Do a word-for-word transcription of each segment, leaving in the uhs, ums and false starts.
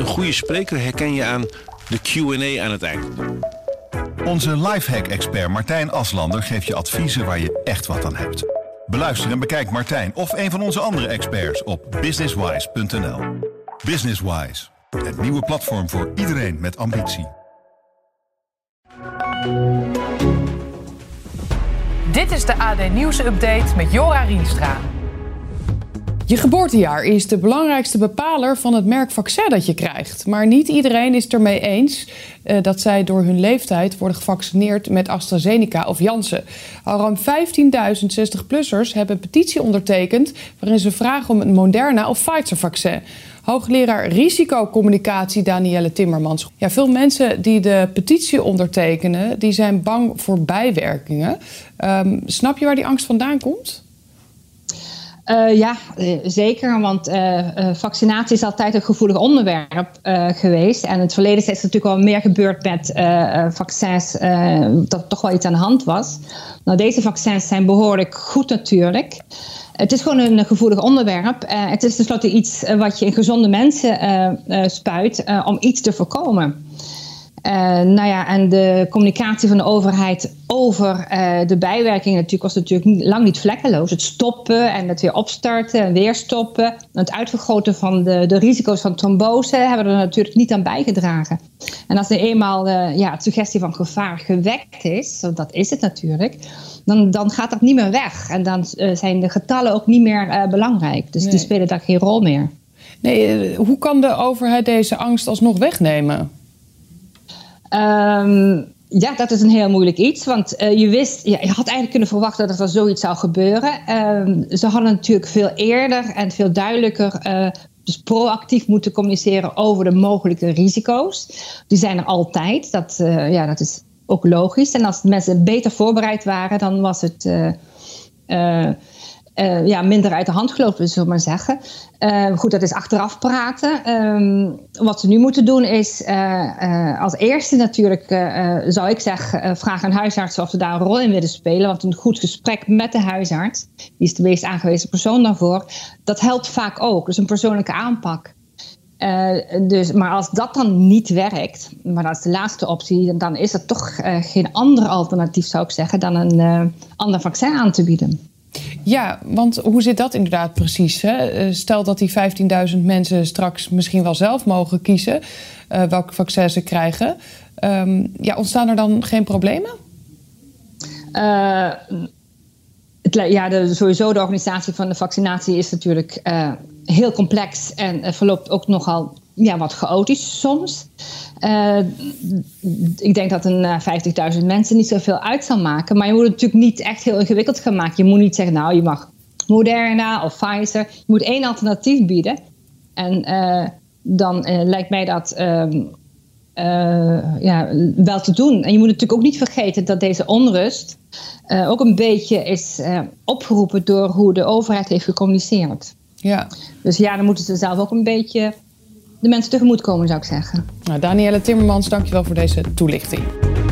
goede spreker herken je aan de Q en A aan het eind. Onze lifehack-expert Martijn Aslander geeft je adviezen waar je echt wat aan hebt. Beluister en bekijk Martijn of een van onze andere experts op businesswise punt n l. Businesswise, het nieuwe platform voor iedereen met ambitie. Dit is de A D Nieuws Update met Jora Rienstra. Je geboortejaar is de belangrijkste bepaler van het merk vaccin dat je krijgt. Maar niet iedereen is het ermee eens uh, dat zij door hun leeftijd worden gevaccineerd met AstraZeneca of Janssen. Al ruim vijftienduizend zestig-plussers hebben een petitie ondertekend waarin ze vragen om een Moderna of Pfizer-vaccin. Hoogleraar risicocommunicatie Danielle Timmermans. Ja, veel mensen die de petitie ondertekenen, die zijn bang voor bijwerkingen. Um, snap je waar die angst vandaan komt? Uh, ja, uh, zeker, want uh, uh, vaccinatie is altijd een gevoelig onderwerp uh, geweest. En in het verleden is er natuurlijk al meer gebeurd met uh, uh, vaccins, uh, dat er toch wel iets aan de hand was. Nou, deze vaccins zijn behoorlijk goed natuurlijk. Het is gewoon een gevoelig onderwerp. Uh, het is tenslotte iets uh, wat je in gezonde mensen uh, uh, spuit uh, om iets te voorkomen. Uh, nou ja, en de communicatie van de overheid over uh, de bijwerkingen natuurlijk was natuurlijk niet, lang niet vlekkeloos. Het stoppen en het weer opstarten en weer stoppen. Het uitvergroten van de, de risico's van trombose hebben er natuurlijk niet aan bijgedragen. En als er eenmaal uh, ja, het suggestie van gevaar gewekt is, want dat is het natuurlijk, dan, dan gaat dat niet meer weg. En dan uh, zijn de getallen ook niet meer uh, belangrijk. Dus nee. Die spelen daar geen rol meer. Nee, hoe kan de overheid deze angst alsnog wegnemen? Um, ja, dat is een heel moeilijk iets. Want uh, je wist, ja, je had eigenlijk kunnen verwachten dat er zoiets zou gebeuren. Um, ze hadden natuurlijk veel eerder en veel duidelijker uh, dus proactief moeten communiceren over de mogelijke risico's. Die zijn er altijd. Dat, uh, ja, dat is ook logisch. En als mensen beter voorbereid waren, dan was het uh, uh, uh, ja, minder uit de hand gelopen, zullen we maar zeggen. Uh, goed, dat is achteraf praten. Um, wat ze nu moeten doen is, uh, uh, als eerste natuurlijk, uh, zou ik zeggen, uh, vraag aan huisartsen of ze daar een rol in willen spelen. Want een goed gesprek met de huisarts, die is de meest aangewezen persoon daarvoor, dat helpt vaak ook. Dus een persoonlijke aanpak. Uh, dus, maar als dat dan niet werkt, maar dat is de laatste optie, dan is er toch uh, geen ander alternatief, zou ik zeggen, dan een uh, ander vaccin aan te bieden. Ja, want hoe zit dat inderdaad precies? Hè? Stel dat die vijftienduizend mensen straks misschien wel zelf mogen kiezen uh, welke vaccin ze krijgen. Um, ja, ontstaan er dan geen problemen? Uh, het, ja, de, sowieso de organisatie van de vaccinatie is natuurlijk uh, heel complex en uh, verloopt ook nogal ja, wat chaotisch soms. Uh, ik denk dat een uh, vijftigduizend mensen niet zoveel uit zal maken. Maar je moet het natuurlijk niet echt heel ingewikkeld gaan maken. Je moet niet zeggen, nou, je mag Moderna of Pfizer. Je moet één alternatief bieden. En uh, dan uh, lijkt mij dat uh, uh, ja, wel te doen. En je moet natuurlijk ook niet vergeten dat deze onrust uh, ook een beetje is uh, opgeroepen door hoe de overheid heeft gecommuniceerd. Ja. Dus ja, dan moeten ze zelf ook een beetje de mensen tegemoet komen, zou ik zeggen. Nou, Danielle Timmermans, dankjewel voor deze toelichting.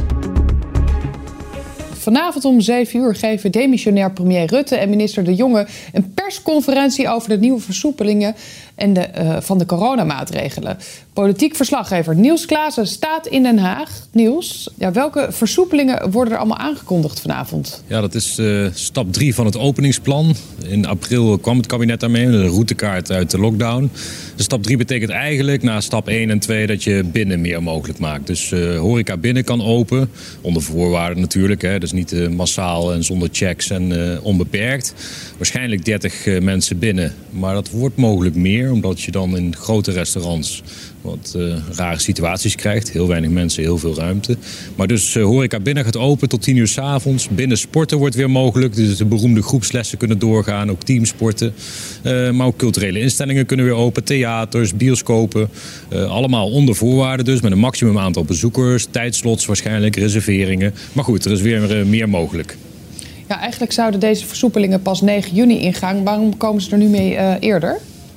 Vanavond om zeven uur geven demissionair premier Rutte en minister De Jonge een persconferentie over de nieuwe versoepelingen en de, uh, van de coronamaatregelen. Politiek verslaggever Niels Klaassen staat in Den Haag. Niels, ja, welke versoepelingen worden er allemaal aangekondigd vanavond? Ja, dat is uh, stap drie van het openingsplan. In april kwam het kabinet daarmee, de routekaart uit de lockdown. Dus stap drie betekent eigenlijk na stap één en twee dat je binnen meer mogelijk maakt. Dus uh, horeca binnen kan open, onder voorwaarden natuurlijk. Hè, dus niet uh, massaal en zonder checks en uh, onbeperkt. Waarschijnlijk dertig uh, mensen binnen, maar dat wordt mogelijk meer, omdat je dan in grote restaurants wat uh, rare situaties krijgt. Heel weinig mensen, heel veel ruimte. Maar dus uh, horeca binnen gaat open tot tien uur 's avonds. Binnen sporten wordt weer mogelijk. Dus de beroemde groepslessen kunnen doorgaan. Ook teamsporten. Uh, maar ook culturele instellingen kunnen weer open. Theaters, bioscopen. Uh, allemaal onder voorwaarden dus. Met een maximum aantal bezoekers. Tijdslots waarschijnlijk, reserveringen. Maar goed, er is weer uh, meer mogelijk. Ja, eigenlijk zouden deze versoepelingen pas negen juni ingaan. Waarom komen ze er nu mee uh, eerder?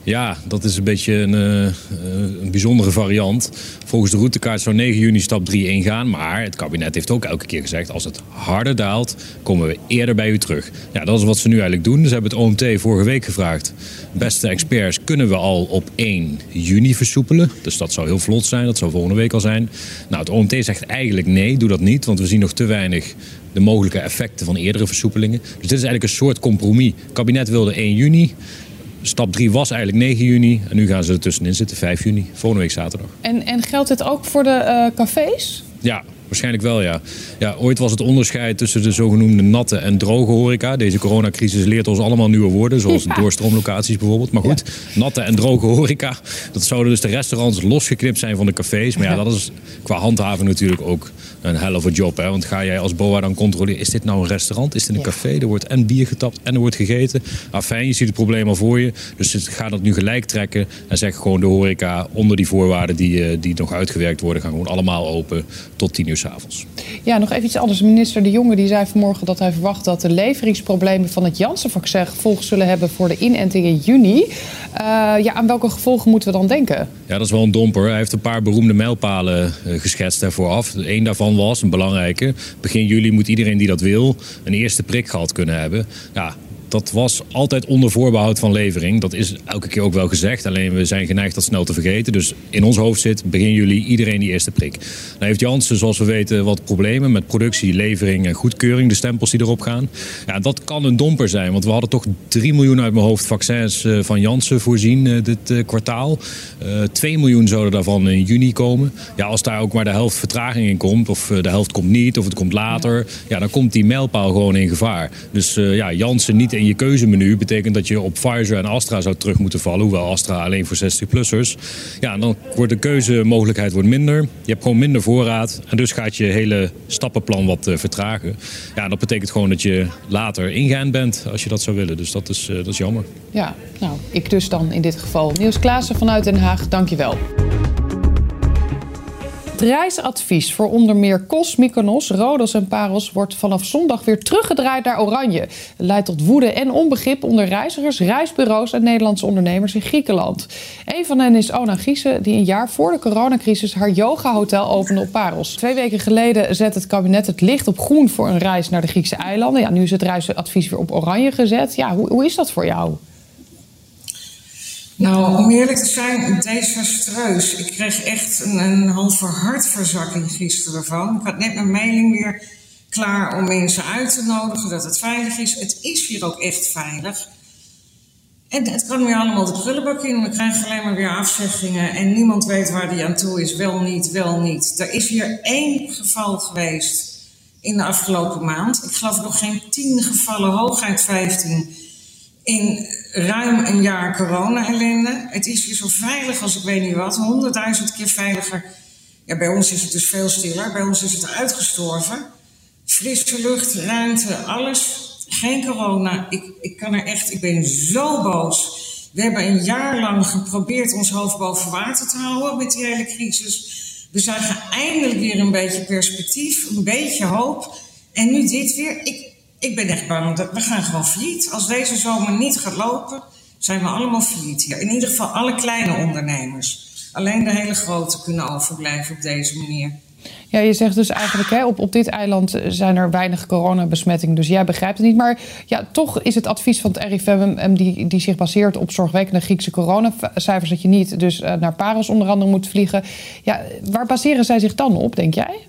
Ja, dat is een beetje een, uh, een bijzondere variant. Volgens de routekaart zou negen juni stap drie ingaan. Maar het kabinet heeft ook elke keer gezegd... als het harder daalt, komen we eerder bij u terug. Ja, dat is wat ze nu eigenlijk doen. Ze hebben het O M T vorige week gevraagd. Beste experts, kunnen we al op één juni versoepelen? Dus dat zou heel vlot zijn, dat zou volgende week al zijn. Nou, het O M T zegt eigenlijk nee, doe dat niet. Want we zien nog te weinig de mogelijke effecten van eerdere versoepelingen. Dus dit is eigenlijk een soort compromis. Het kabinet wilde één juni... Stap drie was eigenlijk negen juni en nu gaan ze er tussenin zitten, vijf juni, volgende week zaterdag. En, en geldt dit ook voor de uh, cafés? Ja, waarschijnlijk wel, ja. ja. Ooit was het onderscheid tussen de zogenoemde natte en droge horeca. Deze coronacrisis leert ons allemaal nieuwe woorden, zoals ja. doorstroomlocaties bijvoorbeeld. Maar goed, ja. natte en droge horeca, dat zouden dus de restaurants losgeknipt zijn van de cafés. Maar ja, dat is qua handhaven natuurlijk ook een hell of a job. Hè? Want ga jij als B O A dan controleren, is dit nou een restaurant? Is dit een café? Er wordt en bier getapt en er wordt gegeten. Afijn, je ziet het probleem al voor je. Dus ga dat nu gelijk trekken en zeg gewoon de horeca onder die voorwaarden die, die nog uitgewerkt worden, gaan gewoon allemaal open tot tien uur 's avonds. Ja, nog even iets anders. Minister De Jonge die zei vanmorgen dat hij verwacht dat de leveringsproblemen van het Janssen-vaccin gevolgen zullen hebben voor de inenting in juni. Uh, ja, aan welke gevolgen moeten we dan denken? Ja, dat is wel een domper. Hij heeft een paar beroemde mijlpalen uh, geschetst daarvoor af. Eén daarvan was, een belangrijke, begin juli moet iedereen die dat wil een eerste prik gehad kunnen hebben. Ja, dat was altijd onder voorbehoud van levering. Dat is elke keer ook wel gezegd. Alleen we zijn geneigd dat snel te vergeten. Dus in ons hoofd zit begin juli iedereen die eerste prik. Dan heeft Janssen, zoals we weten, wat problemen met productie, levering en goedkeuring. De stempels die erop gaan. Ja, dat kan een domper zijn. Want we hadden toch drie miljoen uit mijn hoofd vaccins van Janssen voorzien uh, dit uh, kwartaal. Uh, twee miljoen zouden daarvan in juni komen. Ja, als daar ook maar de helft vertraging in komt. Of uh, de helft komt niet. Of het komt later. Ja, dan komt die mijlpaal gewoon in gevaar. Dus uh, ja, Janssen niet in je keuzemenu betekent dat je op Pfizer en Astra zou terug moeten vallen. Hoewel Astra alleen voor zestig-plussers. Ja, dan wordt de keuzemogelijkheid wordt minder. Je hebt gewoon minder voorraad. En dus gaat je hele stappenplan wat uh, vertragen. Ja, dat betekent gewoon dat je later ingeënt bent als je dat zou willen. Dus dat is, uh, dat is jammer. Ja, nou, ik dus dan in dit geval. Niels Klaassen vanuit Den Haag, dank je wel. Het reisadvies voor onder meer Kos, Mykonos, Rhodos en Paros wordt vanaf zondag weer teruggedraaid naar oranje. Het leidt tot woede en onbegrip onder reizigers, reisbureaus en Nederlandse ondernemers in Griekenland. Een van hen is Ona Giese, die een jaar voor de coronacrisis haar yoga-hotel opende op Paros. Twee weken geleden zette het kabinet het licht op groen voor een reis naar de Griekse eilanden. Ja, nu is het reisadvies weer op oranje gezet. Ja, hoe, hoe is dat voor jou? Nou, om eerlijk te zijn, desastreus. Ik kreeg echt een, een halve hartverzakking gisteren ervan. Ik had net mijn mailing weer klaar om mensen uit te nodigen dat het veilig is. Het is hier ook echt veilig. En het kan weer allemaal de prullenbak in. We krijgen alleen maar weer afzeggingen en niemand weet waar die aan toe is. Wel niet, wel niet. Er is hier één geval geweest in de afgelopen maand. Ik geloof nog geen tien gevallen, hooguit vijftien... in ruim een jaar corona-ellende. Het is hier zo veilig als ik weet niet wat. Honderdduizend keer veiliger. Ja, bij ons is het dus veel stiller. Bij ons is het uitgestorven. Frisse lucht, ruimte, alles. Geen corona. Ik, ik kan er echt... Ik ben zo boos. We hebben een jaar lang geprobeerd ons hoofd boven water te houden met die hele crisis. We zagen eindelijk weer een beetje perspectief. Een beetje hoop. En nu dit weer... Ik, Ik ben echt bang dat we gaan gewoon failliet. Als deze zomer niet gaat lopen, zijn we allemaal failliet hier. In ieder geval alle kleine ondernemers. Alleen de hele grote kunnen overblijven op deze manier. Ja, je zegt dus eigenlijk, hè, op, op dit eiland zijn er weinig coronabesmettingen. Dus jij begrijpt het niet. Maar ja, toch is het advies van het R I V M, die, die zich baseert op zorgwekkende Griekse coronacijfers, dat je niet dus uh, naar Paros onder andere moet vliegen. Ja, waar baseren zij zich dan op, denk jij?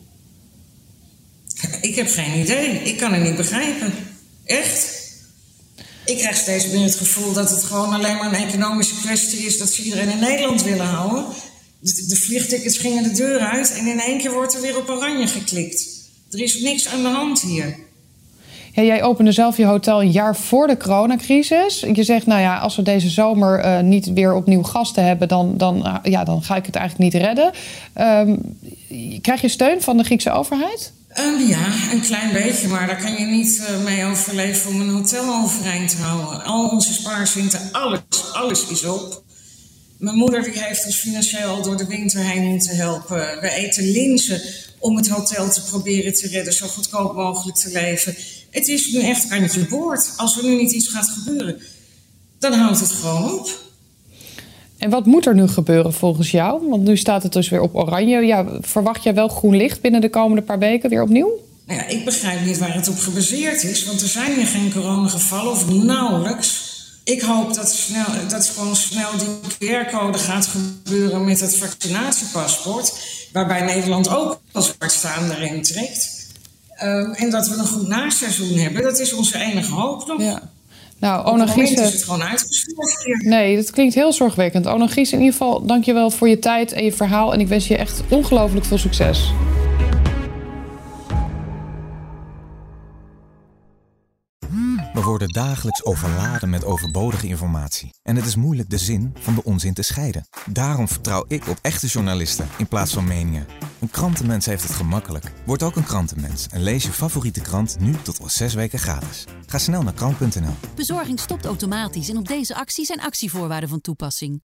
Ik heb geen idee. Ik kan het niet begrijpen. Echt. Ik krijg steeds meer het gevoel dat het gewoon alleen maar een economische kwestie is dat ze iedereen in Nederland willen houden. De, de vliegtickets gingen de deur uit en in één keer wordt er weer op oranje geklikt. Er is niks aan de hand hier. Ja, jij opende zelf je hotel een jaar voor de coronacrisis. Je zegt, nou ja, als we deze zomer uh, niet weer opnieuw gasten hebben, dan, dan, uh, ja, dan ga ik het eigenlijk niet redden. Um, krijg je steun van de Griekse overheid? Um, ja, een klein beetje, maar daar kan je niet uh, mee overleven om een hotel overeind te houden. Al onze spaarcenten, alles, alles is op. Mijn moeder die heeft ons financieel al door de winter heen moeten helpen. We eten linzen om het hotel te proberen te redden, zo goedkoop mogelijk te leven. Het is nu echt kantje boord. Als er nu niet iets gaat gebeuren, dan houdt het gewoon op. En wat moet er nu gebeuren volgens jou? Want nu staat het dus weer op oranje. Ja, verwacht jij wel groen licht binnen de komende paar weken weer opnieuw? Nou ja, ik begrijp niet waar het op gebaseerd is, want er zijn hier geen coronagevallen of nauwelijks. Ik hoop dat, snel, dat gewoon snel die Q R-code gaat gebeuren met het vaccinatiepaspoort, waarbij Nederland ook als partstaander erin trekt. Um, en dat we een goed naseizoen hebben, dat is onze enige hoop nog. Ja. Nou, Ona Giese is het gewoon uitgestuurd hier. Nee, dat klinkt heel zorgwekkend. Ona Giese, in ieder geval dankjewel voor je tijd en je verhaal. En ik wens je echt ongelooflijk veel succes. We worden dagelijks overladen met overbodige informatie. En het is moeilijk de zin van de onzin te scheiden. Daarom vertrouw ik op echte journalisten in plaats van meningen. Een krantenmens heeft het gemakkelijk. Word ook een krantenmens en lees je favoriete krant nu tot wel zes weken gratis. Ga snel naar krant punt n l. Bezorging stopt automatisch en op deze actie zijn actievoorwaarden van toepassing.